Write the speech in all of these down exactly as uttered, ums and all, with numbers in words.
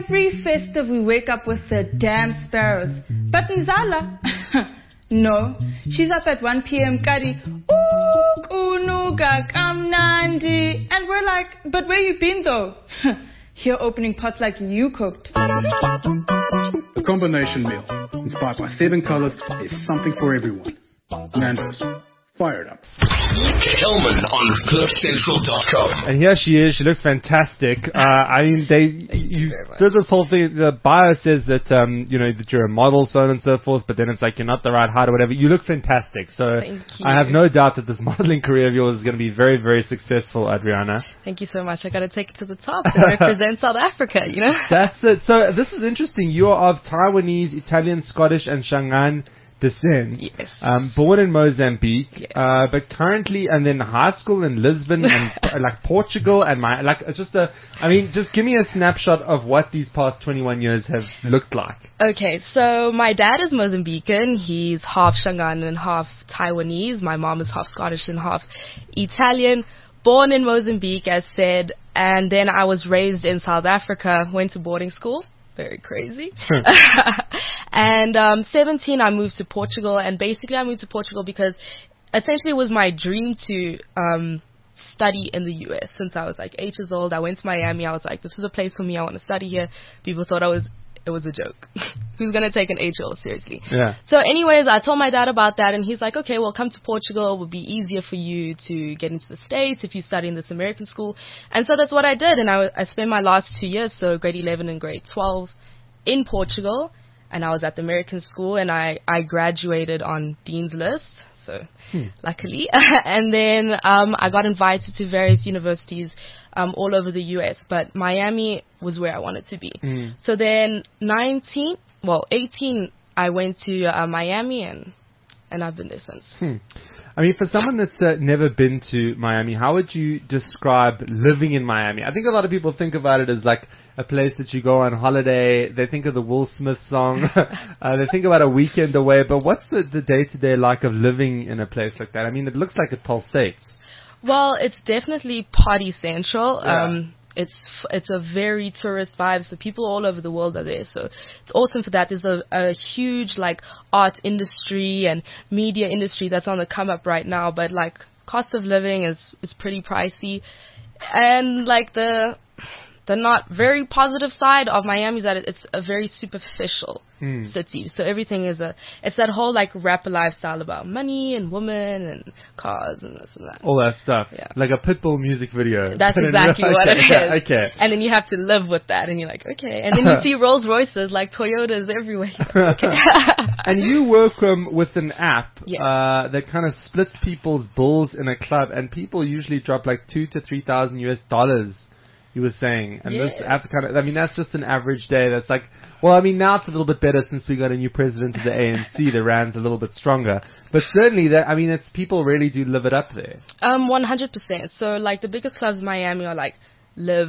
every festive we wake up with the damn sparrows. But Nzala, no, she's up at one p.m. Kari, ooh, kunuga kamnandi. And we're like, but where you been though? Here opening pots like you cooked. A combination meal, inspired by seven colors, there's something for everyone. Nando's. Fire it up. Kelman on cliff central dot com. And here she is. She looks fantastic. Uh, I mean, they you, there's this whole thing. The bio says that um, you know that you're a model, so on and so forth. But then it's like you're not the right height or whatever. You look fantastic. So I have no doubt that this modeling career of yours is going to be very, very successful, Adriana. Thank you so much. I got to take it to the top and represent South Africa. You know. That's it. So this is interesting. You are of Taiwanese, Italian, Scottish, and Shangaan descent. Yes. Um, born in Mozambique, yes. uh, but currently, and then high school in Lisbon and uh, like Portugal and my, like, it's just a, I mean, just give me a snapshot of what these past twenty-one years have looked like. Okay, so my dad is Mozambican. He's half Shangaan and half Taiwanese. My mom is half Scottish and half Italian. Born in Mozambique, as said, and then I was raised in South Africa, went to boarding school. Very crazy. And um, seventeen, I moved to Portugal, and basically I moved to Portugal because essentially it was my dream to um, study in the U S since I was like eight years old. I went to Miami. I was like, this is a place for me. I want to study here. People thought I was it was a joke. Who's going to take an eight-year-old seriously? Yeah. So anyways, I told my dad about that, and he's like, okay, well, come to Portugal. It would be easier for you to get into the States if you study in this American school. And so that's what I did, and I, I spent my last two years, so grade eleven and grade twelve, in Portugal, and I was at the American school, and I, I graduated on Dean's List, so hmm. luckily. And then um, I got invited to various universities um, all over the U S, but Miami was where I wanted to be. Mm. So then nineteen, well, eighteen, I went to uh, Miami, and and I've been there since. Hmm. I mean, for someone that's uh, never been to Miami, how would you describe living in Miami? I think a lot of people think about it as like a place that you go on holiday. They think of the Will Smith song. uh, they think about a weekend away. But what's the, the day-to-day like of living in a place like that? I mean, it looks like it pulsates. Well, it's definitely party central. Yeah. Um, It's it's a very tourist vibe, so people all over the world are there. So it's awesome for that. There's a, a huge like art industry and media industry that's on the come up right now. But like cost of living is is pretty pricey, and like the the not very positive side of Miami is that it's a very superficial mm. city. So everything is a, it's that whole like rapper lifestyle about money and women and cars and this and that. All that stuff. Yeah. Like a Pitbull music video. That's exactly what okay, it is. Okay. And then you have to live with that, and you're like, okay. And then you see Rolls Royces, like Toyotas everywhere. Like, okay. And you work um, with an app yes. uh, that kind of splits people's bills in a club, and people usually drop like two to three thousand U S dollars. You were saying, and yes. this app kind of, I mean, that's just an average day. That's like, well, I mean, now it's a little bit better since we got a new president of the A N C. The rand's a little bit stronger, but certainly that, I mean, it's people really do live it up there. Um, one hundred percent. So like the biggest clubs in Miami are like Live,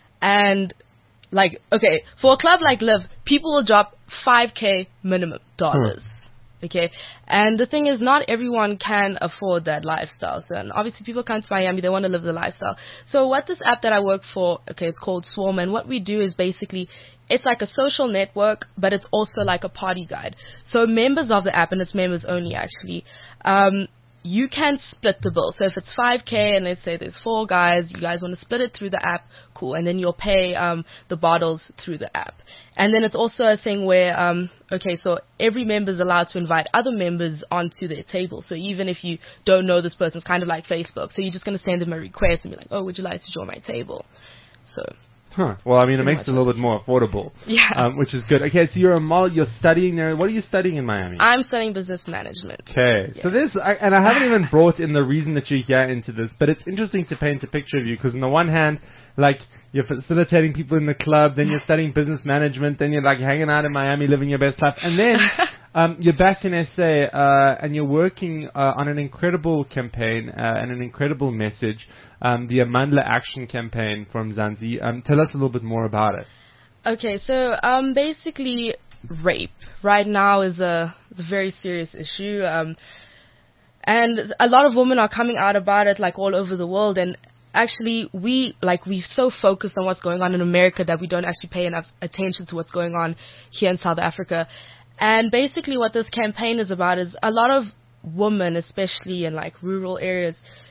and like okay, for a club like Live, people will drop five K minimum dollars. Hmm. Okay, and the thing is, not everyone can afford that lifestyle. So, and obviously, people come to Miami, they want to live the lifestyle. So, what this app that I work for, okay, it's called Swarm, and what we do is basically, it's like a social network, but it's also like a party guide. So, members of the app, and it's members only actually, um, you can split the bill. So if it's five K and let's say there's four guys, you guys want to split it through the app, cool. And then you'll pay um, the bottles through the app. And then it's also a thing where, um, okay, so every member is allowed to invite other members onto their table. So even if you don't know this person, it's kind of like Facebook. So you're just going to send them a request and be like, oh, would you like to join my table? So... Huh. Well, I mean, it makes it a little bit more affordable. Yeah. Um, which is good. Okay, so you're a model, you're studying there. What are you studying in Miami? I'm studying business management. Okay. Yeah. So this, I, and I haven't even brought in the reason that you're here into this, but it's interesting to paint a picture of you, because on the one hand, like, you're facilitating people in the club, then you're studying business management, then you're like hanging out in Miami, living your best life, and then um, you're back in S A uh, and you're working uh, on an incredible campaign uh, and an incredible message, um, the Amandla Action Campaign from Mzansi. Um, tell us a little bit more about it. Okay, so um, basically, rape right now is a, is a very serious issue, um, and a lot of women are coming out about it like all over the world, and actually, we, like, we're so focused on what's going on in America that we don't actually pay enough attention to what's going on here in South Africa. And basically what this campaign is about is a lot of women, especially in, like, rural areas,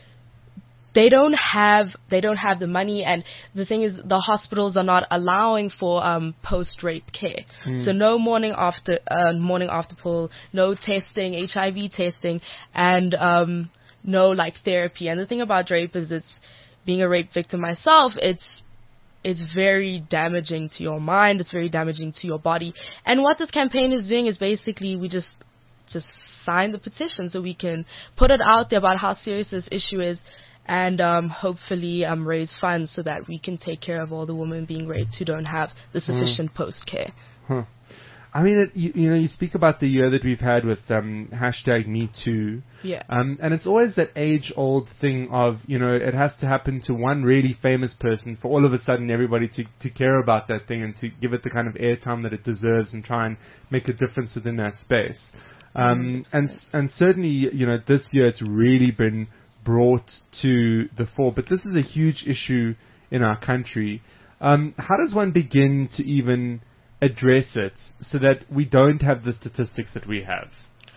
they don't have, they don't have the money, and the thing is, the hospitals are not allowing for, um, post-rape care. Mm. So no morning after, uh, morning after pill, no testing, H I V testing, and, um, no, like, therapy. And the thing about rape is it's, being a rape victim myself, it's, it's very damaging to your mind, it's very damaging to your body. And what this campaign is doing is basically, we just, just sign the petition so we can put it out there about how serious this issue is, and um, hopefully um, raise funds so that we can take care of all the women being raped who don't have the sufficient mm. post-care. Huh. I mean, it, you, you know, you speak about the year that we've had with um, hashtag Me Too. Yeah. Um, and it's always that age-old thing of, you know, it has to happen to one really famous person for all of a sudden everybody to, to care about that thing and to give it the kind of airtime that it deserves and try and make a difference within that space. Um, and and certainly, you know, this year it's really been brought to the fore. But this is a huge issue in our country. Um, how does one begin to even address it so that we don't have the statistics that we have?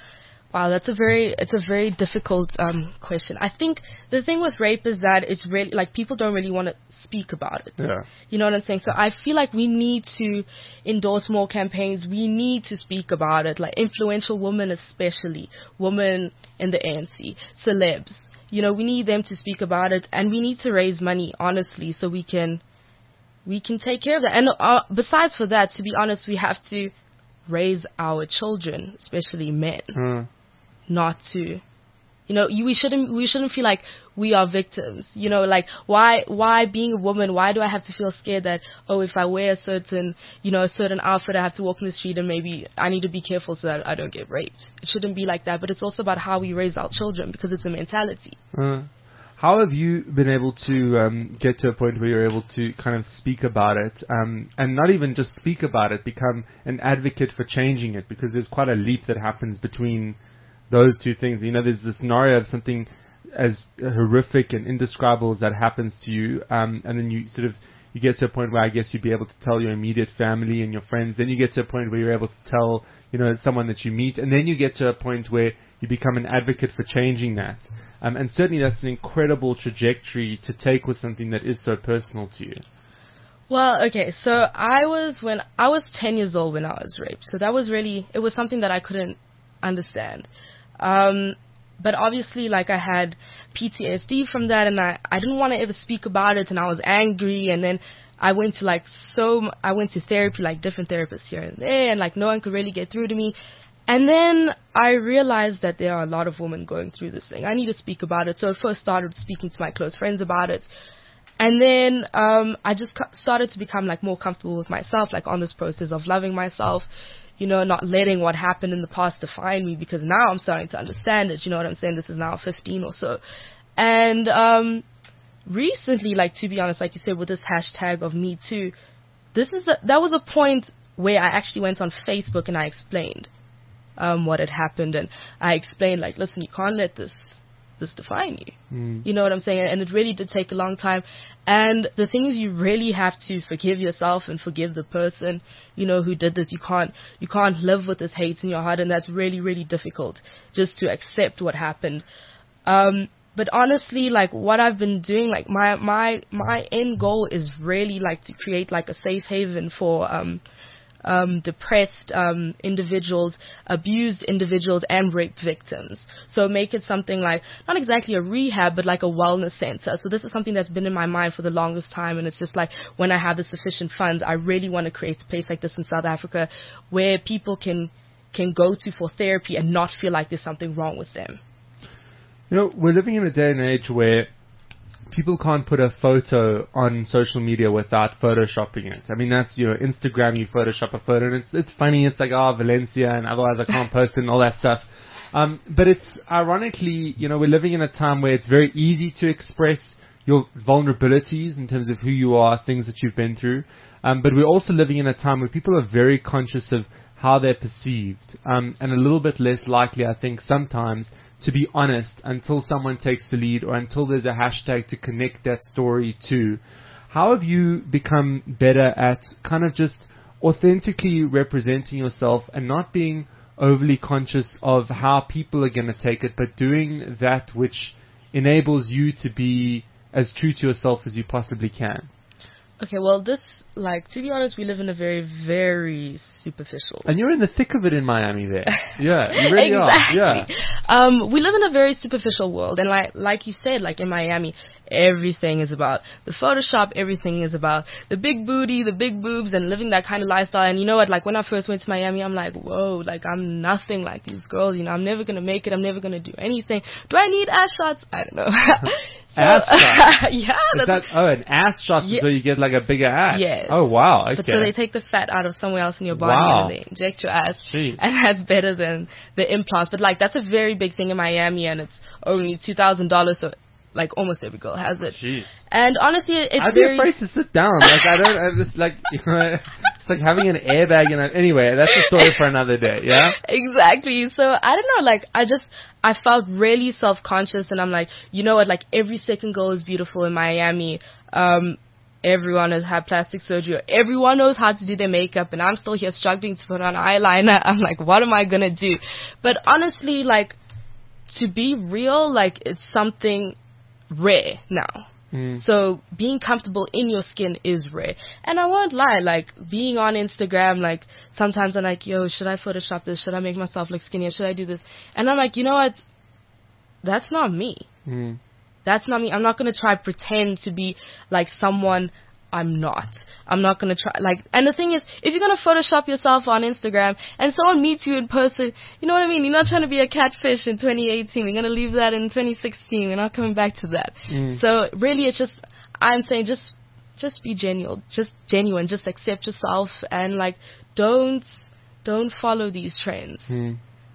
Wow, that's a very, it's a very difficult um, question. I think the thing with rape is that it's really, like, people don't really want to speak about it. Yeah. You know what I'm saying? So I feel like we need to endorse more campaigns. We need to speak about it, like influential women especially, women in the A N C, celebs. You know, we need them to speak about it, and we need to raise money, honestly, so we can, we can take care of that. And uh, besides for that, to be honest, we have to raise our children, especially men. Mm. Not to, you know, you, we shouldn't, we shouldn't feel like we are victims. You know, like, why, why being a woman, why do I have to feel scared that, oh, if I wear a certain, you know, a certain outfit, I have to walk in the street and maybe I need to be careful so that I don't get raped. It shouldn't be like that, but it's also about how we raise our children, because it's a mentality. Uh, how have you been able to um, get to a point where you're able to kind of speak about it, um, and not even just speak about it, become an advocate for changing it? Because there's quite a leap that happens between those two things. You know, there's the scenario of something as horrific and indescribable as that happens to you, um, and then you sort of, you get to a point where I guess you'd be able to tell your immediate family and your friends. Then you get to a point where you're able to tell, you know, someone that you meet, and then you get to a point where you become an advocate for changing that. Um, and certainly that's an incredible trajectory to take with something that is so personal to you. Well, okay, so I was, when I was ten years old when I was raped, so that was really, it was something that I couldn't understand. Um, but obviously, like, I had P T S D from that, and I, I didn't want to ever speak about it, and I was angry, and then I went to, like, so, I went to therapy, like, different therapists here and there, and, like, no one could really get through to me. And then I realized that there are a lot of women going through this thing. I need to speak about it. So I first started speaking to my close friends about it. And then um, I just started to become, like, more comfortable with myself, like, on this process of loving myself, you know, not letting what happened in the past define me, because now I'm starting to understand it. You know what I'm saying? This is now fifteen or so. And um, recently, like, to be honest, like you said, with this hashtag of Me Too, this is the, that was a point where I actually went on Facebook and I explained um, what had happened. And I explained, like, listen, you can't let this this define you. Mm. You know what I'm saying? And it really did take a long time. And the thing is, you really have to forgive yourself and forgive the person, you know, who did this. You can't, you can't live with this hate in your heart, and that's really, really difficult, just to accept what happened. Um, but honestly, like, what I've been doing, like, my, my, my end goal is really, like, to create, like, a safe haven for, um, Um, depressed um, individuals, abused individuals, and rape victims. So make it something like, not exactly a rehab, but like a wellness center. So this is something that's been in my mind for the longest time, and it's just like, when I have the sufficient funds, I really want to create a place like this in South Africa where people can can go to for therapy and not feel like there's something wrong with them. You know, we're living in a day and age where people can't put a photo on social media without photoshopping it. I mean, that's, you know, Instagram, you photoshop a photo, and it's it's funny. It's like, oh, Valencia, and otherwise I can't post it and all that stuff. Um, but it's, ironically, you know, we're living in a time where it's very easy to express your vulnerabilities in terms of who you are, things that you've been through. Um, but we're also living in a time where people are very conscious of how they're perceived, um, and a little bit less likely, I think, sometimes to be honest until someone takes the lead or until there's a hashtag to connect that story to. How have you become better at kind of just authentically representing yourself and not being overly conscious of how people are going to take it, but doing that which enables you to be as true to yourself as you possibly can? Okay, well, this, like, to be honest, we live in a very, very superficial. And you're in the thick of it in Miami there. Yeah, you really exactly. are. Yeah. Um, we live in a very superficial world. And like, like you said, like in Miami, everything is about the Photoshop. Everything is about the big booty, the big boobs, and living that kind of lifestyle. And you know what? Like, when I first went to Miami, I'm like, whoa, like, I'm nothing like these girls. You know, I'm never going to make it. I'm never going to do anything. Do I need ass shots? I don't know. So, ass shot? Yeah. Is that, oh, an ass shot Yeah. is where you get like a bigger ass? Yes. Oh, wow. Okay. But so they take the fat out of somewhere else in your body Wow. and they inject your ass. Jeez. And that's better than the implants. But like, that's a very big thing in Miami, and it's only two thousand dollars, so like almost every girl has it. Jeez. And honestly, it's I'd be very... afraid to sit down. Like, I don't, I just like, you know, it's like having an airbag in it. Anyway, that's a story for another day, yeah? Exactly. So, I don't know, like, I just, I felt really self-conscious, and I'm like, you know what, like, every second girl is beautiful in Miami. Um, everyone has had plastic surgery. Everyone knows how to do their makeup, and I'm still here struggling to put on eyeliner. I'm like, what am I gonna do? But honestly, like, to be real, like, it's something rare now. Mm. So being comfortable in your skin is rare. And I won't lie, like, being on Instagram, like, sometimes I'm like, yo, should I Photoshop this? Should I make myself look skinnier? Should I do this? And I'm like, you know what? That's not me. Mm. That's not me. I'm not going to try pretend to be like someone I'm not. I'm not going to try, like, and the thing is, if you're going to Photoshop yourself on Instagram and someone meets you in person, you know what I mean? You're not trying to be a catfish in twenty eighteen. We're going to leave that in twenty sixteen. We're not coming back to that. Mm. So really, it's just, I'm saying just, just be genuine, just genuine, just accept yourself, and like, don't, don't follow these trends. Mm.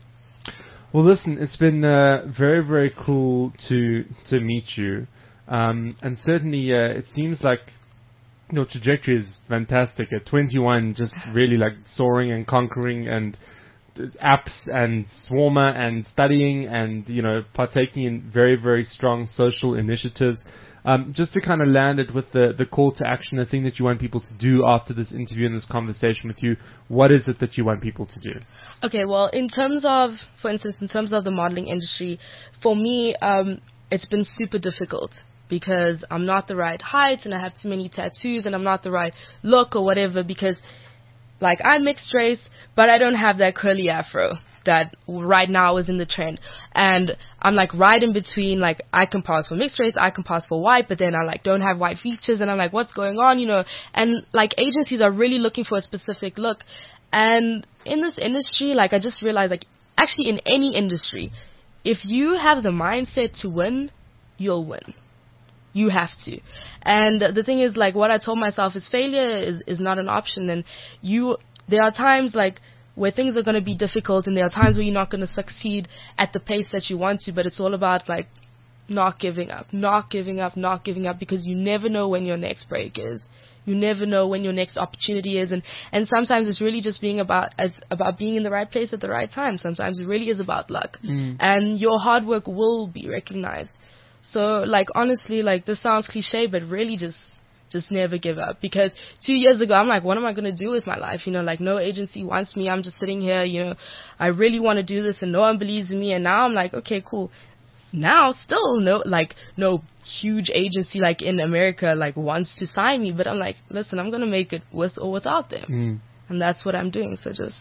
Well, listen, it's been uh, very, very cool to to meet you, um, and certainly uh, it seems like your trajectory is fantastic. At twenty-one, just really like soaring and conquering, and uh, apps and Swarmer and studying, and you know, partaking in very, very strong social initiatives. Um, just to kind of land it with the, the call to action, the thing that you want people to do after this interview and this conversation with you, what is it that you want people to do? Okay, well, in terms of, for instance, in terms of the modeling industry, for me, um, it's been super difficult because I'm not the right height and I have too many tattoos and I'm not the right look or whatever, because, like, I'm mixed race, but I don't have that curly afro that right now is in the trend. And I'm like right in between, like, I can pass for mixed race, I can pass for white, but then I like don't have white features, and I'm like, what's going on, you know? And like, agencies are really looking for a specific look. And in this industry, like, I just realized, like, actually in any industry, if you have the mindset to win, you'll win. You have to. And the thing is, like, what I told myself is failure is, is not an option. And you, there are times, like, where things are going to be difficult, and there are times where you're not going to succeed at the pace that you want to, but it's all about, like, not giving up, not giving up, not giving up, because you never know when your next break is. You never know when your next opportunity is, and, and sometimes it's really just being about as about being in the right place at the right time. Sometimes it really is about luck, Mm. and your hard work will be recognized. So, like, honestly, like, this sounds cliche, but really just just never give up. Because two years ago, I'm like, what am I going to do with my life? You know, like, no agency wants me. I'm just sitting here, you know, I really want to do this and no one believes in me. And now I'm like, okay, cool. Now still no, like, no huge agency like in America, like, wants to sign me. But I'm like, listen, I'm going to make it with or without them. Mm. And that's what I'm doing. So just...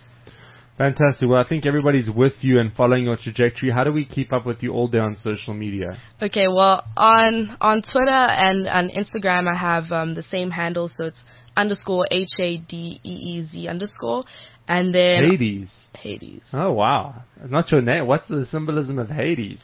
Fantastic. Well, I think everybody's with you and following your trajectory. How do we keep up with you all day on social media? Okay, well, on on Twitter and on Instagram, I have um, the same handle, so it's underscore H A D E E Z underscore, and then Hades. Hades. Oh, wow. Not your name. What's the symbolism of Hades?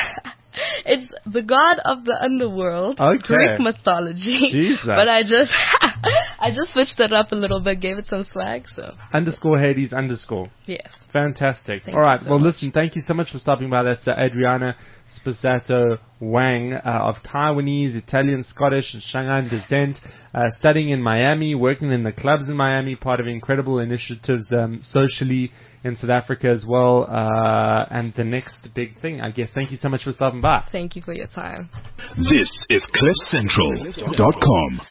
It's the god of the underworld, Okay. Greek mythology. Jesus. But I just I just switched it up a little bit, gave it some swag, so. Underscore Hades underscore. Yes. Fantastic. Thank All right. you so well, much. listen, thank you so much for stopping by. That's uh, Adriana Sposato Wang uh, of Taiwanese, Italian, Scottish, and Shanghai descent, uh, studying in Miami, working in the clubs in Miami, part of incredible initiatives um, socially in South Africa as well, uh, and the next big thing, I guess. Thank you so much for stopping by. Thank you for your time. This is cliff central dot com.